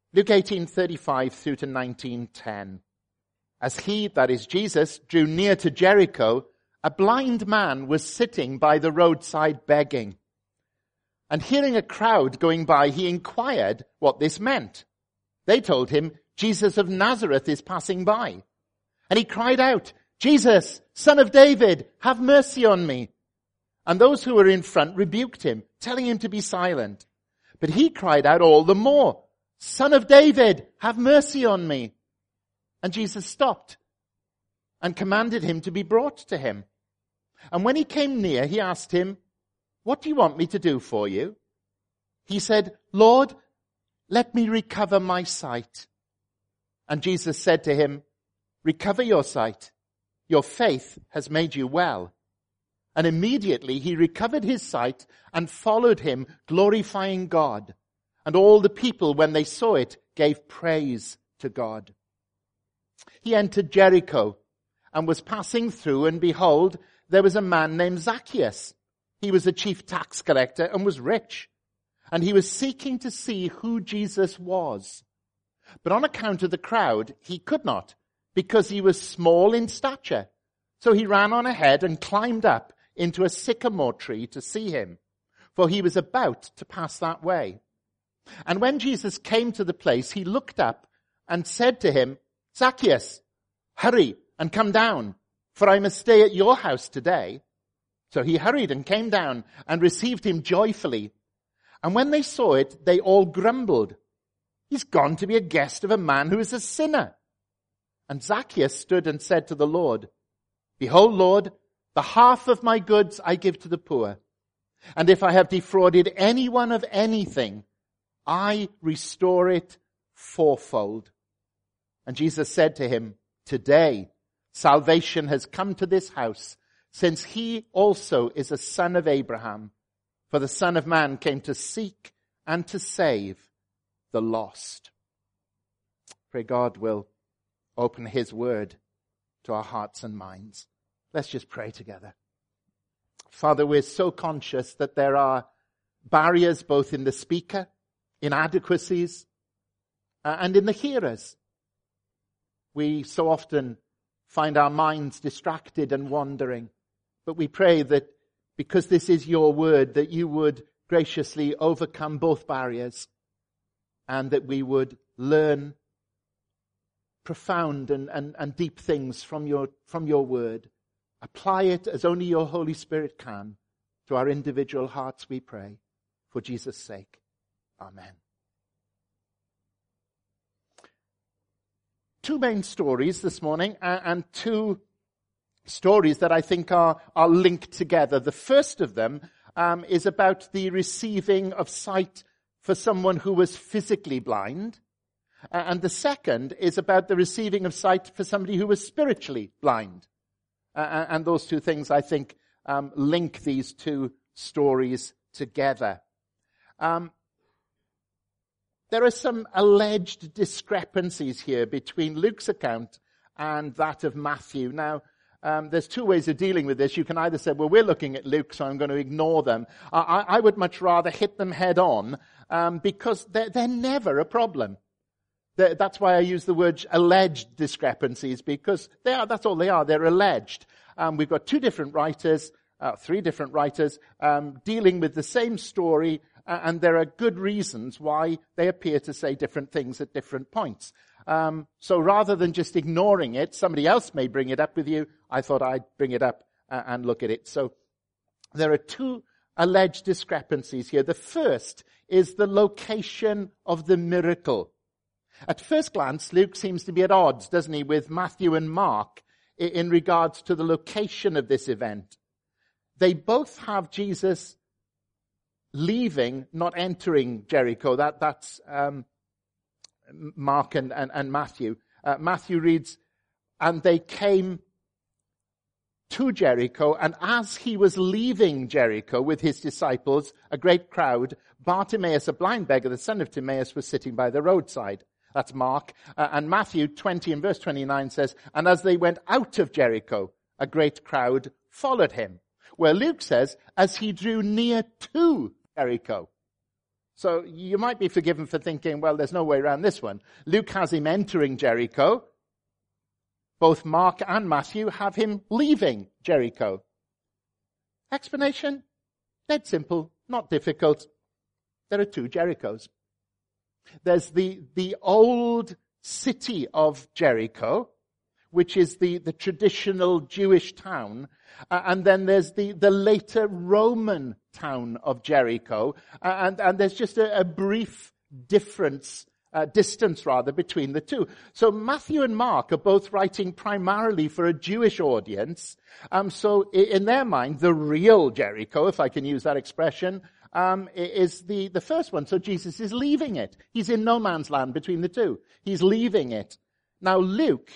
Luke 18:35 through to 19:10. As he, that is Jesus, drew near to Jericho, a blind man was sitting by the roadside begging. And hearing a crowd going by, he inquired what this meant. They told him, Jesus of Nazareth is passing by. And he cried out, Jesus, Son of David, have mercy on me. And those who were in front rebuked him, telling him to be silent. But he cried out all the more, Son of David, have mercy on me. And Jesus stopped and commanded him to be brought to him. And when he came near, he asked him, what do you want me to do for you? He said, Lord, let me recover my sight. And Jesus said to him, recover your sight. Your faith has made you well. And immediately he recovered his sight and followed him, glorifying God. And all the people, when they saw it, gave praise to God. He entered Jericho and was passing through, and behold, there was a man named Zacchaeus. He was a chief tax collector and was rich. And he was seeking to see who Jesus was. But on account of the crowd, he could not, because he was small in stature. So he ran on ahead and climbed up into a sycamore tree to see him, for he was about to pass that way. And when Jesus came to the place, he looked up and said to him, Zacchaeus, hurry and come down, for I must stay at your house today. So he hurried and came down and received him joyfully. And when they saw it, they all grumbled. He's gone to be a guest of a man who is a sinner. And Zacchaeus stood and said to the Lord, behold, Lord, the half of my goods I give to the poor. And if I have defrauded anyone of anything, I restore it fourfold. And Jesus said to him, today salvation has come to this house, since he also is a son of Abraham. For the Son of Man came to seek and to save the lost. Pray God will open his word to our hearts and minds. Let's just pray together. Father, we're so conscious that there are barriers both in the speaker, inadequacies, and in the hearers. We so often find our minds distracted and wandering. But we pray that because this is your word, that you would graciously overcome both barriers and that we would learn profound and deep things from your word. Apply it as only your Holy Spirit can to our individual hearts, we pray, for Jesus' sake. Amen. Two main stories this morning and two stories that I think are linked together. The first of them is about the receiving of sight for someone who was physically blind. And the second is about the receiving of sight for somebody who was spiritually blind. And those two things, I think, link these two stories together. There are some alleged discrepancies here between Luke's account and that of Matthew. Now, there's two ways of dealing with this. You can either say, well, we're looking at Luke, so I'm going to ignore them. I would much rather hit them head on, because they're never a problem. That's why I use the word alleged discrepancies, because that's all they are. They're alleged. We've got three different writers, dealing with the same story, and there are good reasons why they appear to say different things at different points. So rather than just ignoring it, somebody else may bring it up with you. I thought I'd bring it up and look at it. So there are two alleged discrepancies here. The first is the location of the miracle. At first glance, Luke seems to be at odds, doesn't he, with Matthew and Mark in regards to the location of this event. They both have Jesus leaving, not entering Jericho. That's Mark and Matthew. Matthew reads, and they came to Jericho, and as he was leaving Jericho with his disciples, a great crowd, Bartimaeus, a blind beggar, the son of Timaeus, was sitting by the roadside. That's Mark. And Matthew 20 and verse 29 says, and as they went out of Jericho, a great crowd followed him. Where Luke says, as he drew near to Jericho. So you might be forgiven for thinking, well, there's no way around this one. Luke has him entering Jericho. Both Mark and Matthew have him leaving Jericho. Explanation? Dead simple, not difficult. There are two Jerichos. There's the old city of Jericho, which is the traditional Jewish town. And then there's the later Roman town of Jericho. And there's just a brief distance between the two. So Matthew and Mark are both writing primarily for a Jewish audience. So in their mind, the real Jericho, if I can use that expression, is the first one. So Jesus is leaving it. He's in no man's land between the two. He's leaving it. Now Luke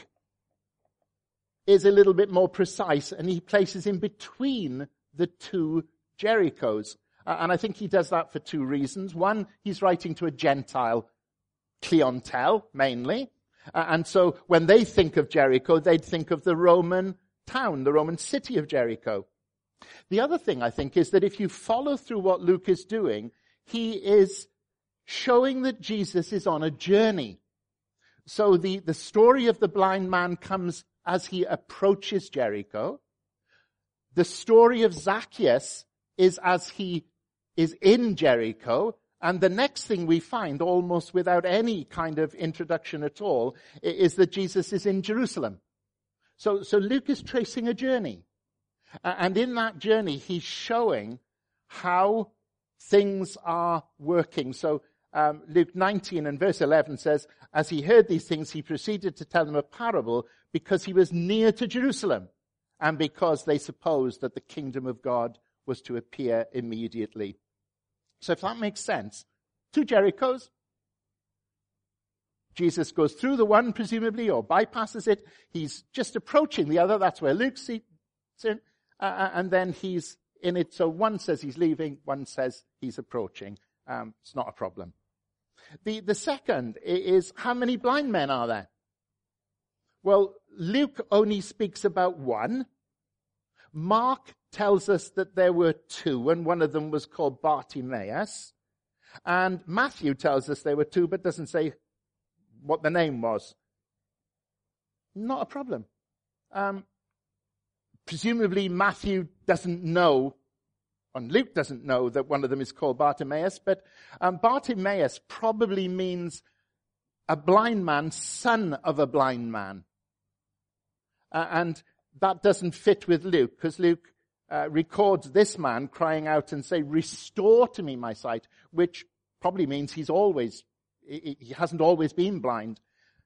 is a little bit more precise, and he places in between the two Jerichos. And I think he does that for two reasons. One, he's writing to a Gentile clientele, mainly. And so when they think of Jericho, they'd think of the Roman town, the Roman city of Jericho. The other thing, I think, is that if you follow through what Luke is doing, he is showing that Jesus is on a journey. So the story of the blind man comes as he approaches Jericho. The story of Zacchaeus is as he is in Jericho. And the next thing we find, almost without any kind of introduction at all, is that Jesus is in Jerusalem. So Luke is tracing a journey. And in that journey, he's showing how things are working. So Luke 19 and verse 11 says, as he heard these things, he proceeded to tell them a parable because he was near to Jerusalem and because they supposed that the kingdom of God was to appear immediately. So if that makes sense, two Jerichos. Jesus goes through the one, presumably, or bypasses it. He's just approaching the other. That's where Luke's in. And then he's in it. So one says he's leaving, one says he's approaching. It's not a problem. The second is, how many blind men are there? Well, Luke only speaks about one. Mark tells us that there were two, and one of them was called Bartimaeus. And Matthew tells us there were two, but doesn't say what the name was. Not a problem. Presumably Matthew doesn't know, and Luke doesn't know that one of them is called Bartimaeus, but Bartimaeus probably means a blind man, son of a blind man. And that doesn't fit with Luke, because Luke records this man crying out and say, restore to me my sight, which probably means he hasn't always been blind.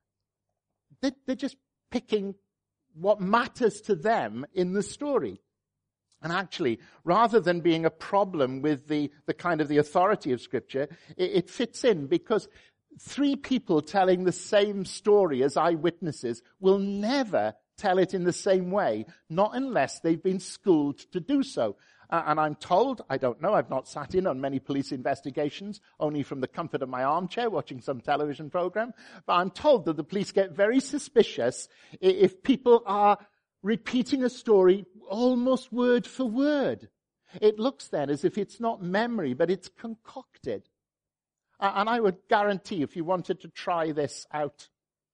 They're just picking what matters to them in the story. And actually, rather than being a problem with the kind of the authority of Scripture, it fits in, because three people telling the same story as eyewitnesses will never tell it in the same way, not unless they've been schooled to do so. And I'm told, I don't know, I've not sat in on many police investigations, only from the comfort of my armchair watching some television program, but I'm told that the police get very suspicious if people are repeating a story almost word for word. It looks then as if it's not memory, but it's concocted. And I would guarantee, if you wanted to try this out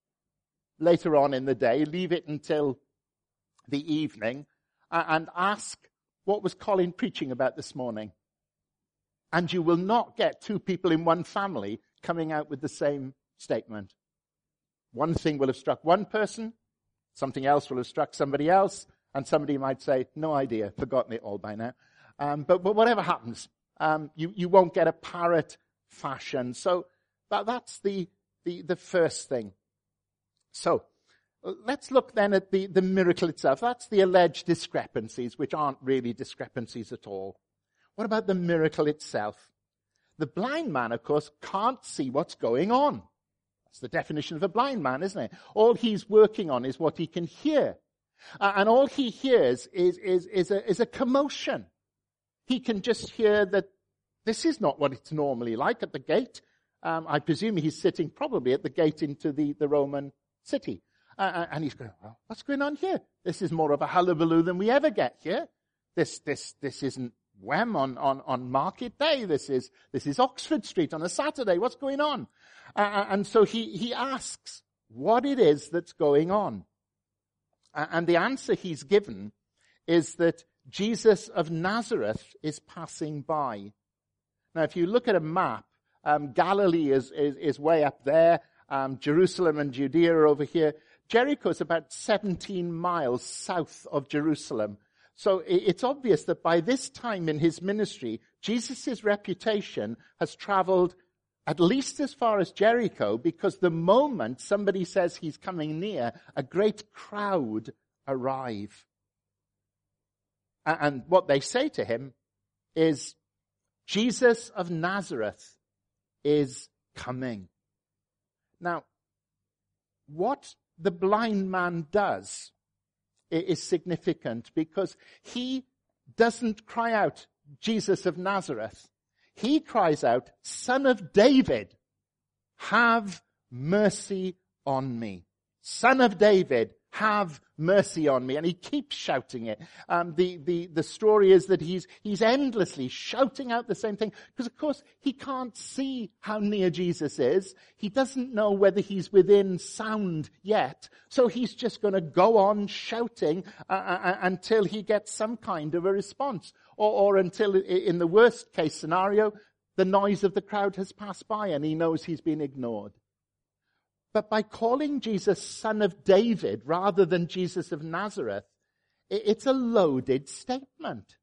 later on in the day, leave it until the evening and ask, what was Colin preaching about this morning? And you will not get two people in one family coming out with the same statement. One thing will have struck one person, something else will have struck somebody else, and somebody might say, no idea, forgotten it all by now. But whatever happens, you won't get a parrot fashion. So that's the first thing. So let's look then at the miracle itself. That's the alleged discrepancies, which aren't really discrepancies at all. What about the miracle itself? The blind man, of course, can't see what's going on. That's the definition of a blind man, isn't it? All he's working on is what he can hear. And all he hears is a commotion. He can just hear that this is not what it's normally like at the gate. I presume he's sitting probably at the gate into the Roman city. And he's going, well, what's going on here? This is more of a hullabaloo than we ever get here. This isn't wham, on market day. This is Oxford Street on a Saturday. What's going on? And so he asks what it is that's going on. And the answer he's given is that Jesus of Nazareth is passing by. Now, if you look at a map, Galilee is way up there. Jerusalem and Judea are over here. Jericho is about 17 miles south of Jerusalem. So it's obvious that by this time in his ministry, Jesus' reputation has traveled at least as far as Jericho, because the moment somebody says he's coming near, a great crowd arrive. And what they say to him is, Jesus of Nazareth is coming. Now, what the blind man does is significant, because he doesn't cry out, Jesus of Nazareth. He cries out, Son of David, have mercy on me. Son of David, have mercy on me. And he keeps shouting it. The story is that he's endlessly shouting out the same thing, because of course he can't see how near Jesus is. He doesn't know whether he's within sound yet. So he's just going to go on shouting until he gets some kind of a response, or until, in the worst case scenario, the noise of the crowd has passed by and he knows he's been ignored. But by calling Jesus Son of David rather than Jesus of Nazareth, it's a loaded statement.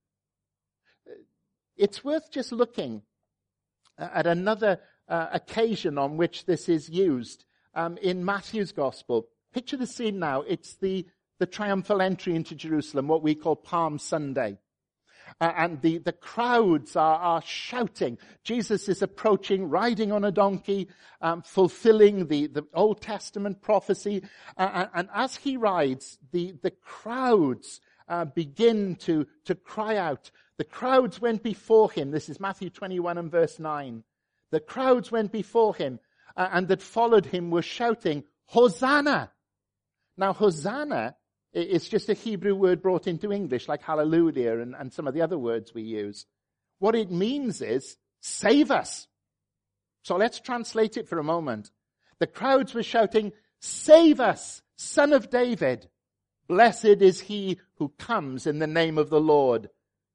It's worth just looking at another occasion on which this is used in Matthew's Gospel. Picture the scene now. It's the triumphal entry into Jerusalem, what we call Palm Sunday. And the crowds are shouting. Jesus is approaching, riding on a donkey, fulfilling the Old Testament prophecy. And as he rides, the crowds begin to cry out. The crowds went before him. This is Matthew 21 and verse 9. The crowds went before him, and that followed him were shouting, Hosanna! Now, Hosanna, it's just a Hebrew word brought into English, like hallelujah and some of the other words we use. What it means is, save us. So let's translate it for a moment. The crowds were shouting, save us, Son of David. Blessed is he who comes in the name of the Lord.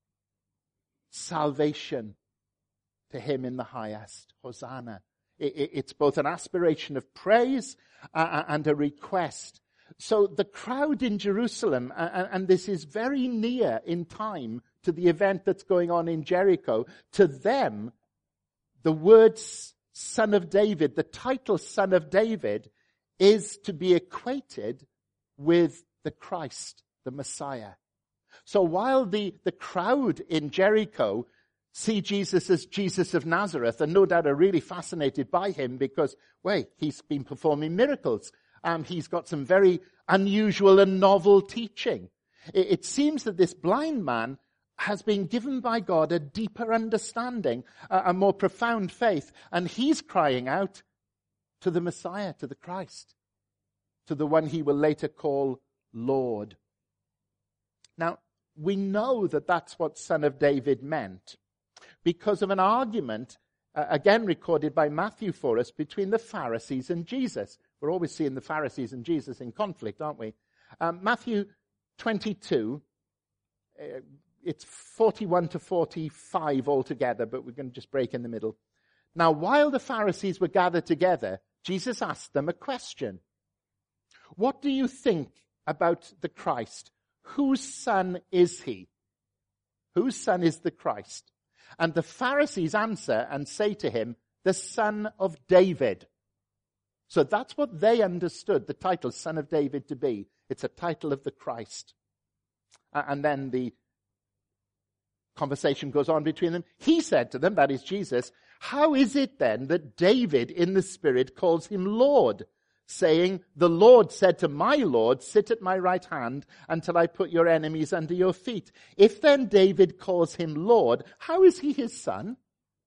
Salvation to him in the highest. Hosanna. It's both an aspiration of praise and a request. So the crowd in Jerusalem, and this is very near in time to the event that's going on in Jericho, to them, the word Son of David, the title Son of David, is to be equated with the Christ, the Messiah. So while the crowd in Jericho see Jesus as Jesus of Nazareth, and no doubt are really fascinated by him because, wait, he's been performing miracles. He's got some very unusual and novel teaching. It seems that this blind man has been given by God a deeper understanding, a more profound faith, and he's crying out to the Messiah, to the Christ, to the one he will later call Lord. Now, we know that that's what Son of David meant because of an argument, again recorded by Matthew for us, between the Pharisees and Jesus. We're always seeing the Pharisees and Jesus in conflict, aren't we? Matthew 22, it's 41 to 45 altogether, but we're going to just break in the middle. Now, while the Pharisees were gathered together, Jesus asked them a question. What do you think about the Christ? Whose son is he? Whose son is the Christ? And the Pharisees answer and say to him, the Son of David. So that's what they understood the title Son of David to be. It's a title of the Christ. And then the conversation goes on between them. He said to them, that is Jesus, how is it then that David in the Spirit calls him Lord, saying, the Lord said to my Lord, sit at my right hand until I put your enemies under your feet. If then David calls him Lord, how is he his son?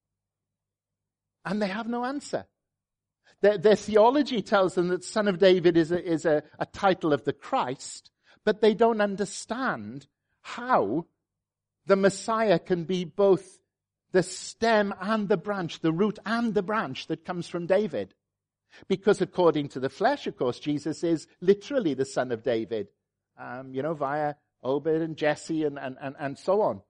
And they have no answer. Their theology tells them that Son of David is a title of the Christ, but they don't understand how the Messiah can be both the stem and the branch, the root and the branch that comes from David. Because according to the flesh, of course, Jesus is literally the son of David, via Obed and Jesse and so on.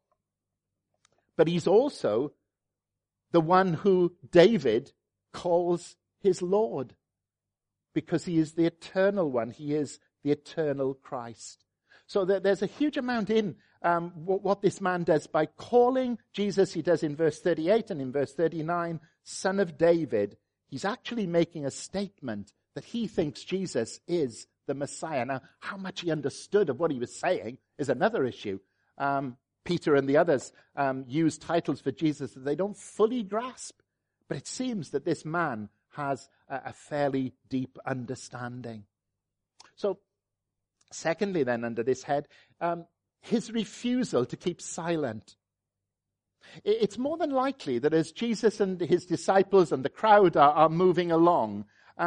But he's also the one who David calls his Lord, because he is the eternal one. He is the eternal Christ. So there's a huge amount in what this man does by calling Jesus, he does in verse 38 and in verse 39, Son of David. He's actually making a statement that he thinks Jesus is the Messiah. Now, how much he understood of what he was saying is another issue. Peter and the others use titles for Jesus that they don't fully grasp. But it seems that this man has a fairly deep understanding. So, secondly then, under this head, his refusal to keep silent. It's more than likely that as Jesus and his disciples and the crowd are moving along,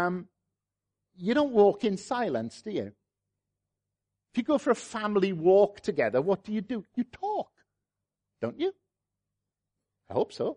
you don't walk in silence, do you? If you go for a family walk together, what do? You talk, don't you? I hope so.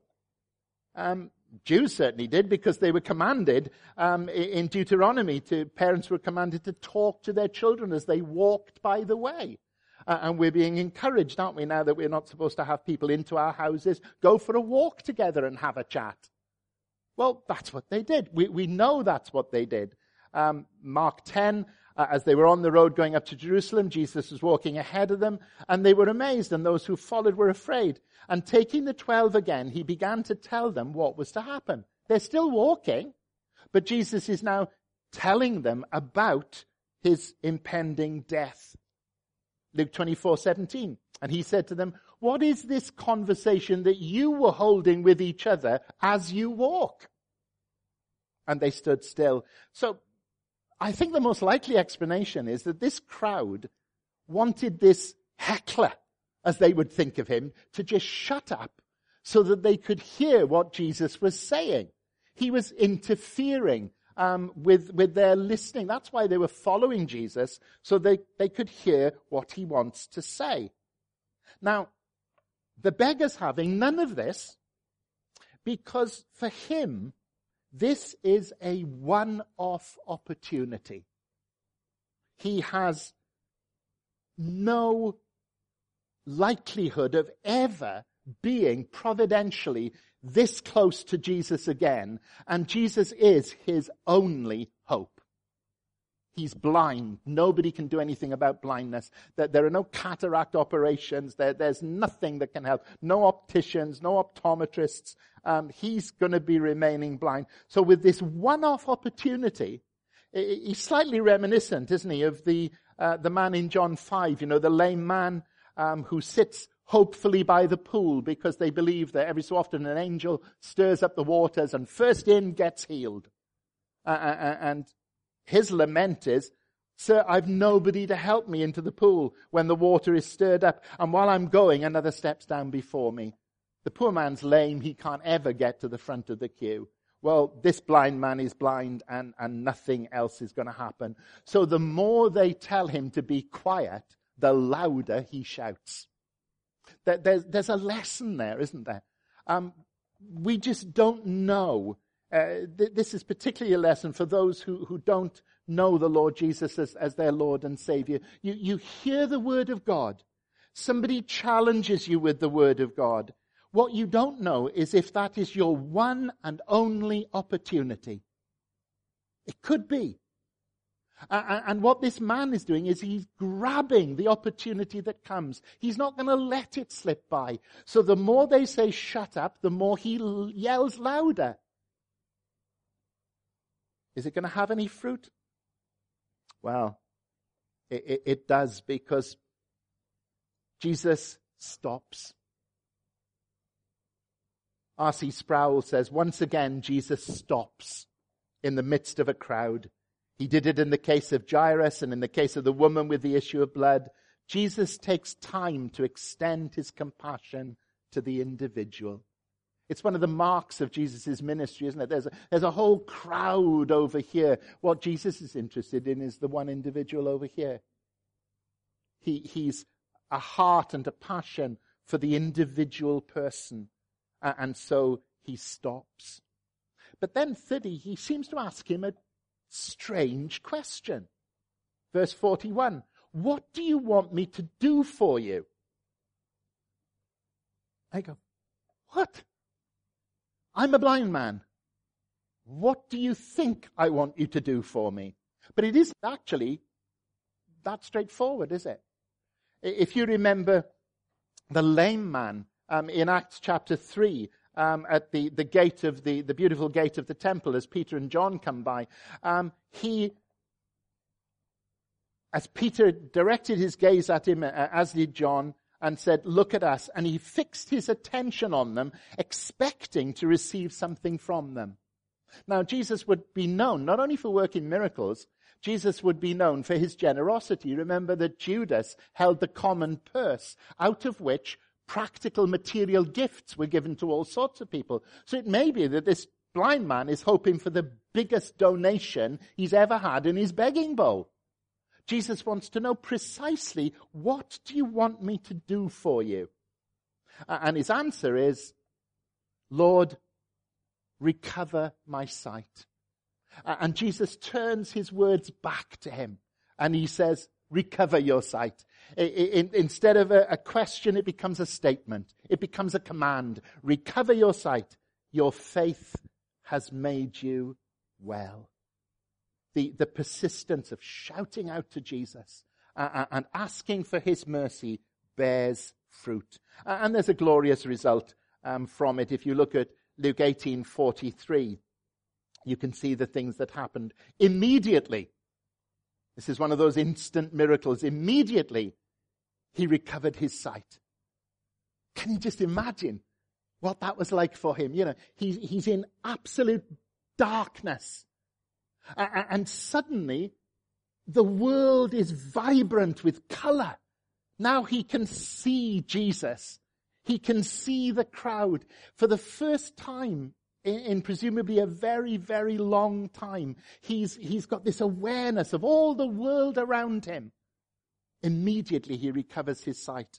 Jews certainly did, because they were commanded in Deuteronomy, parents were commanded to talk to their children as they walked by the way. And we're being encouraged, aren't we, now that we're not supposed to have people into our houses, go for a walk together and have a chat. Well, that's what they did. We know that's what they did. Mark 10, as they were on the road going up to Jerusalem, Jesus was walking ahead of them, and they were amazed, and those who followed were afraid. And taking the 12 again, he began to tell them what was to happen. They're still walking, but Jesus is now telling them about his impending death. Luke 24:17. And he said to them, what is this conversation that you were holding with each other as you walk? And they stood still. So I think the most likely explanation is that this crowd wanted this heckler, as they would think of him, to just shut up so that they could hear what Jesus was saying. He was interfering with their listening. That's why they were following Jesus, so they could hear what he wants to say. Now, the beggar's having none of this, because for him, this is a one-off opportunity. He has no likelihood of ever being providentially this close to Jesus again, and Jesus is his only hope. He's blind. Nobody can do anything about blindness. There are no cataract operations. There's nothing that can help. No opticians, no optometrists. He's going to be remaining blind. So with this one-off opportunity, he's slightly reminiscent, isn't he, of the man in John 5, the lame man who sits hopefully by the pool, because they believe that every so often an angel stirs up the waters and first in gets healed. And his lament is, sir, I've nobody to help me into the pool when the water is stirred up, and while I'm going, another steps down before me. The poor man's lame, he can't ever get to the front of the queue. Well, this blind man is blind, and nothing else is going to happen. So the more they tell him to be quiet, the louder he shouts. There's a lesson there, isn't there? We just don't know. This is particularly a lesson for those who don't know the Lord Jesus as their Lord and Savior. You hear the Word of God. Somebody challenges you with the Word of God. What you don't know is if that is your one and only opportunity. It could be. And what this man is doing is he's grabbing the opportunity that comes. He's not going to let it slip by. So the more they say shut up, the more he yells louder. Is it going to have any fruit? Well, it does, because Jesus stops. R.C. Sproul says, once again, Jesus stops in the midst of a crowd. He did it in the case of Jairus and in the case of the woman with the issue of blood. Jesus takes time to extend his compassion to the individual. It's one of the marks of Jesus' ministry, isn't it? There's a whole crowd over here. What Jesus is interested in is the one individual over here. He's a heart and a passion for the individual person. And so he stops. But then thirdly, he seems to ask him a strange question. Verse 41, what do you want me to do for you? I go, what? I'm a blind man. What do you think I want you to do for me? But it isn't actually that straightforward, is it? If you remember the lame man in Acts chapter 3, at the gate of the beautiful gate of the temple, as Peter and John come by, as Peter directed his gaze at him, as did John, and said, look at us, and he fixed his attention on them, expecting to receive something from them. Now, Jesus would be known not only for working miracles, Jesus would be known for his generosity. Remember that Judas held the common purse, out of which practical material gifts were given to all sorts of people. So it may be that this blind man is hoping for the biggest donation he's ever had in his begging bowl. Jesus wants to know precisely, what do you want me to do for you? And his answer is, Lord, recover my sight. And Jesus turns his words back to him and he says, recover your sight. Instead of a question, it becomes a statement. It becomes a command. Recover your sight. Your faith has made you well. The persistence of shouting out to Jesus and asking for his mercy bears fruit. And there's a glorious result from it. If you look at Luke 18:43, you can see the things that happened immediately. This is one of those instant miracles. Immediately, he recovered his sight. Can you just imagine what that was like for him? You know, he's in absolute darkness. And suddenly, the world is vibrant with color. Now he can see Jesus. He can see the crowd. For the first time in presumably a very, very long time, he's got this awareness of all the world around him. Immediately he recovers his sight.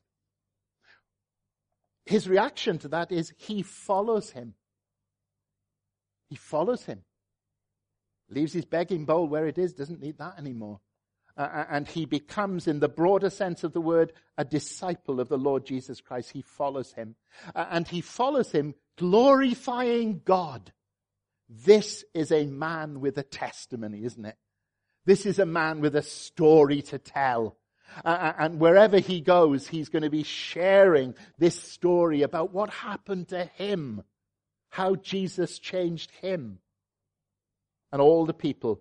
His reaction to that is he follows him. He follows him. Leaves his begging bowl where it is, doesn't need that anymore. And he becomes, in the broader sense of the word, a disciple of the Lord Jesus Christ. He follows him. And he follows him glorifying God. This is a man with a testimony, isn't it? This is a man with a story to tell. And wherever he goes, he's going to be sharing this story about what happened to him, how Jesus changed him. And all the people,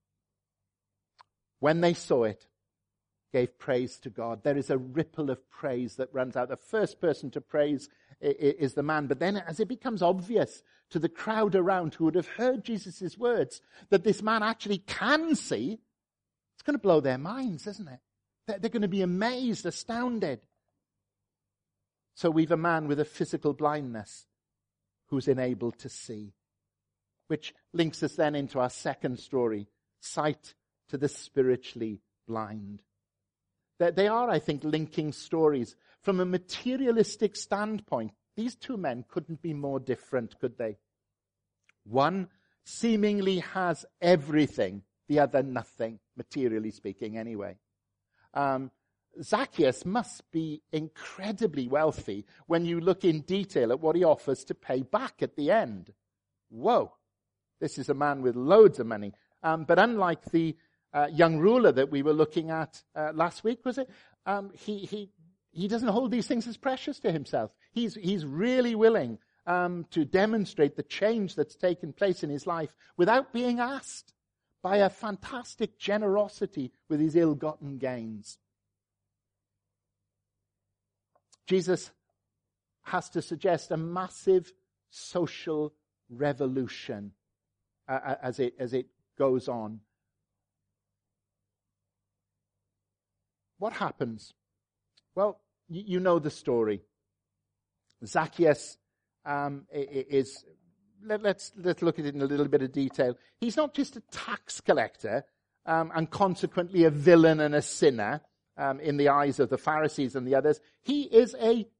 when they saw it, gave praise to God. There is a ripple of praise that runs out. The first person to praise is the man. But then as it becomes obvious to the crowd around who would have heard Jesus' words that this man actually can see, it's going to blow their minds, isn't it? They're going to be amazed, astounded. So we've a man with a physical blindness who's enabled to see. Which links us then into our second story, sight to the spiritually blind. They are, I think, linking stories. From a materialistic standpoint, these two men couldn't be more different, could they? One seemingly has everything, the other nothing, materially speaking anyway. Zacchaeus must be incredibly wealthy when you look in detail at what he offers to pay back at the end. Whoa! This is a man with loads of money. But unlike the young ruler that we were looking at last week, was it? He doesn't hold these things as precious to himself. He's really willing to demonstrate the change that's taken place in his life without being asked, by a fantastic generosity with his ill-gotten gains. Jesus has to suggest a massive social revolution as it goes on. What happens? Well, you know the story. Zacchaeus is, let's look at it in a little bit of detail. He's not just a tax collector and consequently a villain and a sinner in the eyes of the Pharisees and the others. He is a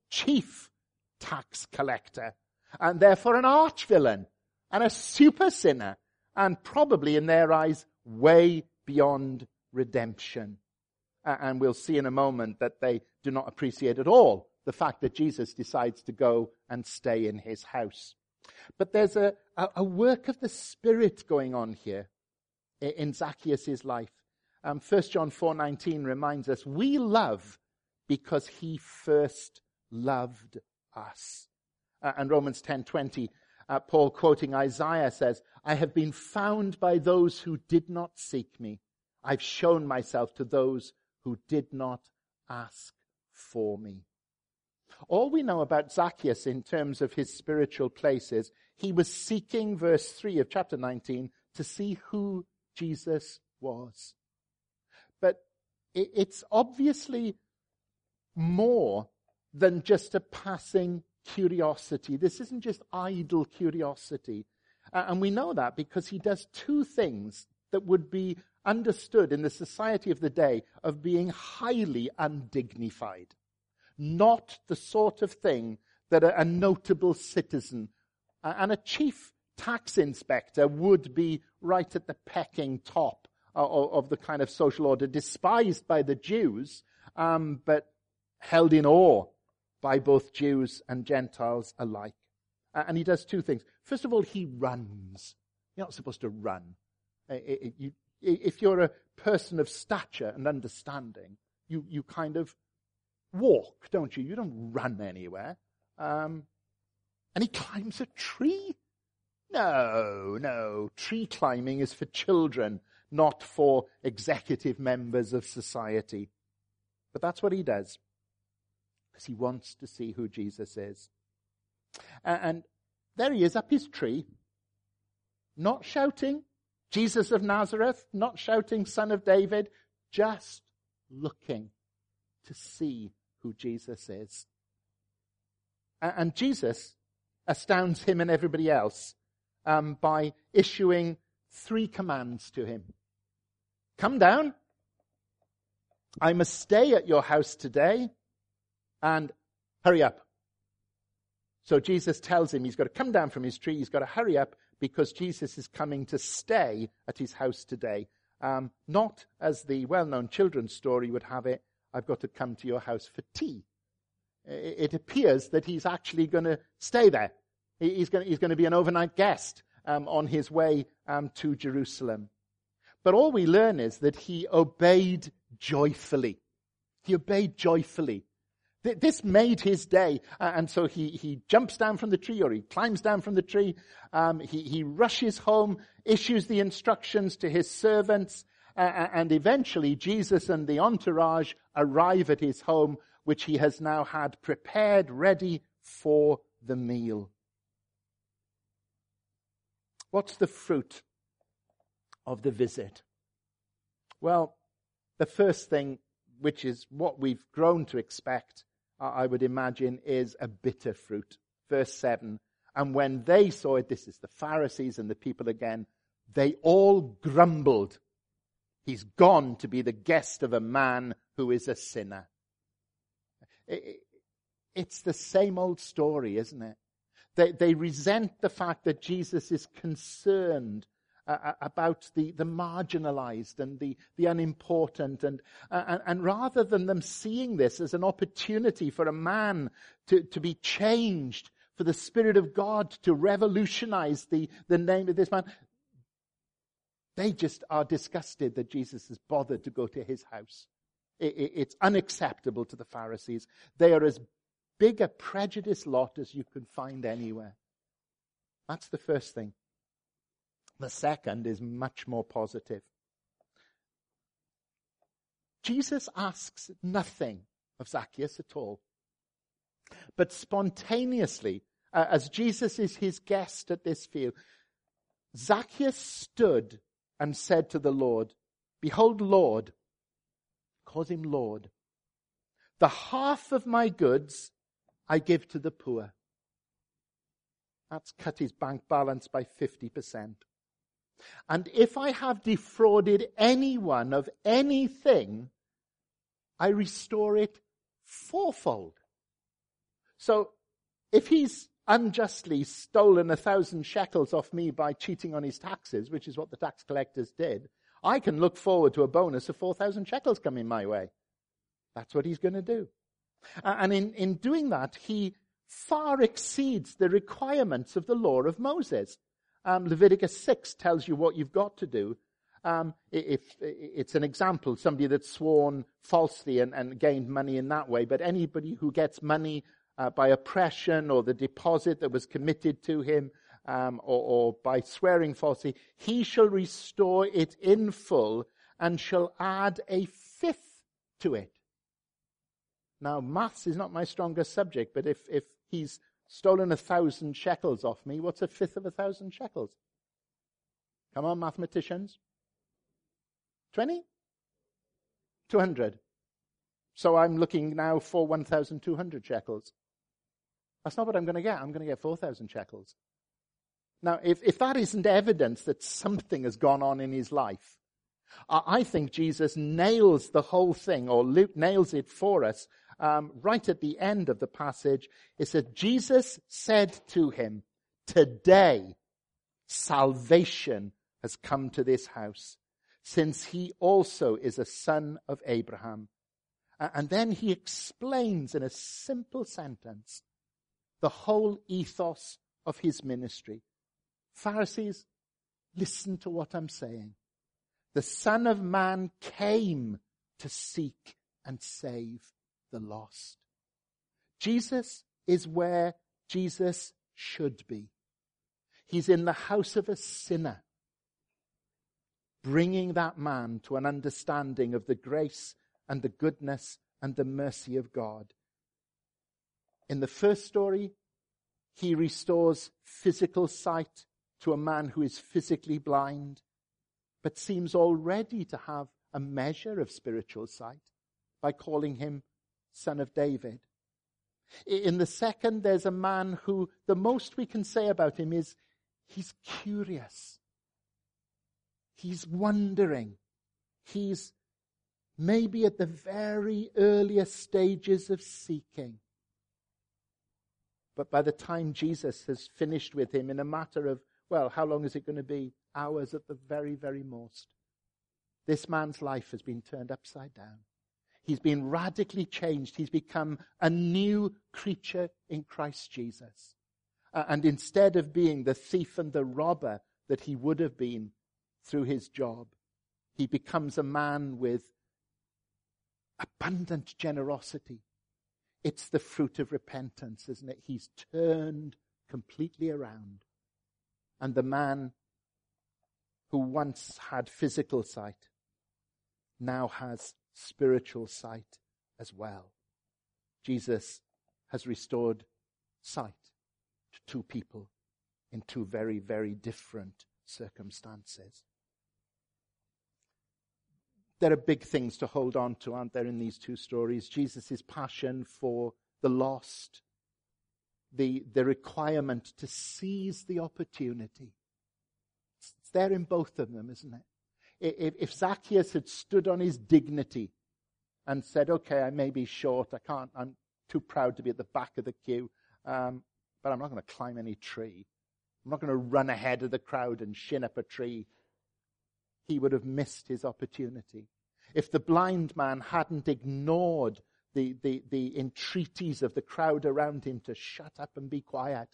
chief tax collector, and therefore an arch-villain, and a super sinner, and probably in their eyes way beyond redemption. And we'll see in a moment that they do not appreciate at all the fact that Jesus decides to go and stay in his house. But there's a work of the Spirit going on here in Zacchaeus' life. 1 John 4:19 reminds us, we love because he first loved us. And Romans 10:20, Paul quoting Isaiah says, I have been found by those who did not seek me. I've shown myself to those who did not ask for me. All we know about Zacchaeus in terms of his spiritual place is he was seeking, verse 3 of chapter 19, to see who Jesus was. But it's obviously more than just a passing curiosity. This isn't just idle curiosity. And we know that because he does two things that would be understood in the society of the day of being highly undignified. Not the sort of thing that a notable citizen and a chief tax inspector would be right at the pecking top of the kind of social order, despised by the Jews, but held in awe by both Jews and Gentiles alike. And he does two things. First of all, he runs. You're not supposed to run. If you're a person of stature and understanding, you kind of walk, don't you? You don't run anywhere. And he climbs a tree. No. Tree climbing is for children, not for executive members of society. But that's what he does, because he wants to see who Jesus is. And there he is up his tree, not shouting, Jesus of Nazareth, not shouting, Son of David, just looking to see who Jesus is. And Jesus astounds him and everybody else by issuing 3 commands to him. Come down. I must stay at your house today. And hurry up. So Jesus tells him he's got to come down from his tree. He's got to hurry up because Jesus is coming to stay at his house today. Not as the well-known children's story would have it, I've got to come to your house for tea. It appears that he's actually going to stay there. He's going to be an overnight guest on his way to Jerusalem. But all we learn is that he obeyed joyfully. He obeyed joyfully. This made his day. And so he jumps down from the tree, or he climbs down from the tree. He rushes home, issues the instructions to his servants, and eventually Jesus and the entourage arrive at his home, which he has now had prepared, ready for the meal. What's the fruit of the visit? Well, the first thing, which is what we've grown to expect, I would imagine, is a bitter fruit. Verse 7, and when they saw it, this is the Pharisees and the people again, they all grumbled. He's gone to be the guest of a man who is a sinner. It's the same old story, isn't it? They resent the fact that Jesus is concerned about the marginalized and the unimportant. And rather than them seeing this as an opportunity for a man to be changed, for the Spirit of God to revolutionize the name of this man, they just are disgusted that Jesus has bothered to go to his house. It's unacceptable to the Pharisees. They are as big a prejudiced lot as you could find anywhere. That's the first thing. The second is much more positive. Jesus asks nothing of Zacchaeus at all. But spontaneously, as Jesus is his guest at this field, Zacchaeus stood and said to the Lord, "Behold, Lord," calls him Lord, "the half of my goods I give to the poor." That's cut his bank balance by 50%. "And if I have defrauded anyone of anything, I restore it fourfold." So if he's unjustly stolen 1,000 shekels off me by cheating on his taxes, which is what the tax collectors did, I can look forward to a bonus of 4,000 shekels coming my way. That's what he's going to do. And in doing that, he far exceeds the requirements of the law of Moses. Leviticus 6 tells you what you've got to do. If it's an example, somebody that's sworn falsely and gained money in that way, but anybody who gets money by oppression or the deposit that was committed to him, or by swearing falsely, he shall restore it in full and shall add a fifth to it. Now, maths is not my strongest subject, but if he's stolen 1,000 shekels off me, what's a fifth of 1,000 shekels? Come on, mathematicians. 20? 200. So I'm looking now for 1,200 shekels. That's not what I'm going to get. I'm going to get 4,000 shekels. Now, if that isn't evidence that something has gone on in his life, I think Jesus nails the whole thing, or Luke nails it for us, right at the end of the passage. It says, Jesus said to him, today salvation has come to this house, since he also is a son of Abraham. And then he explains in a simple sentence the whole ethos of his ministry. Pharisees, listen to what I'm saying. The Son of Man came to seek and save the lost. Jesus is where Jesus should be. He's in the house of a sinner, bringing that man to an understanding of the grace and the goodness and the mercy of God. In the first story, he restores physical sight to a man who is physically blind, but seems already to have a measure of spiritual sight by calling him Son of David. In the second, there's a man who the most we can say about him is he's curious. He's wondering. He's maybe at the very earliest stages of seeking. But by the time Jesus has finished with him in a matter of, well, how long is it going to be? Hours at the very, very most. This man's life has been turned upside down. He's been radically changed. He's become a new creature in Christ Jesus. And instead of being the thief and the robber that he would have been through his job, he becomes a man with abundant generosity. It's the fruit of repentance, isn't it? He's turned completely around. And the man who once had physical sight now has spiritual sight as well. Jesus has restored sight to two people in two very, very different circumstances. There are big things to hold on to, aren't there, in these two stories? Jesus' passion for the lost, the requirement to seize the opportunity. It's there in both of them, isn't it? If Zacchaeus had stood on his dignity and said, okay, I may be short, I'm too proud to be at the back of the queue, but I'm not going to climb any tree. I'm not going to run ahead of the crowd and shin up a tree. He would have missed his opportunity. If the blind man hadn't ignored the entreaties of the crowd around him to shut up and be quiet,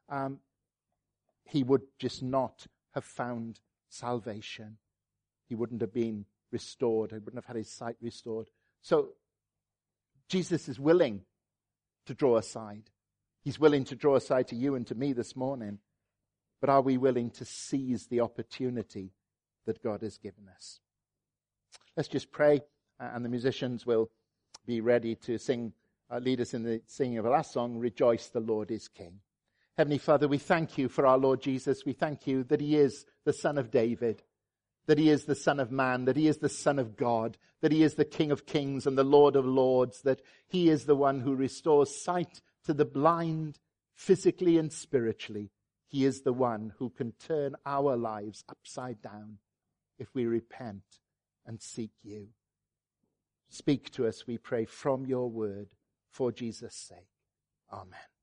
he would just not have found salvation. He wouldn't have been restored. He wouldn't have had his sight restored. So Jesus is willing to draw aside. He's willing to draw aside to you and to me this morning. But are we willing to seize the opportunity that God has given us? Let's just pray, and the musicians will be ready to sing, lead us in the singing of the last song, Rejoice, the Lord is King. Heavenly Father, we thank you for our Lord Jesus. We thank you that he is the Son of David, that he is the Son of Man, that he is the Son of God, that he is the King of Kings and the Lord of Lords, that he is the one who restores sight to the blind physically and spiritually. He is the one who can turn our lives upside down if we repent and seek you. Speak to us, we pray, from your word for Jesus' sake. Amen. Amen.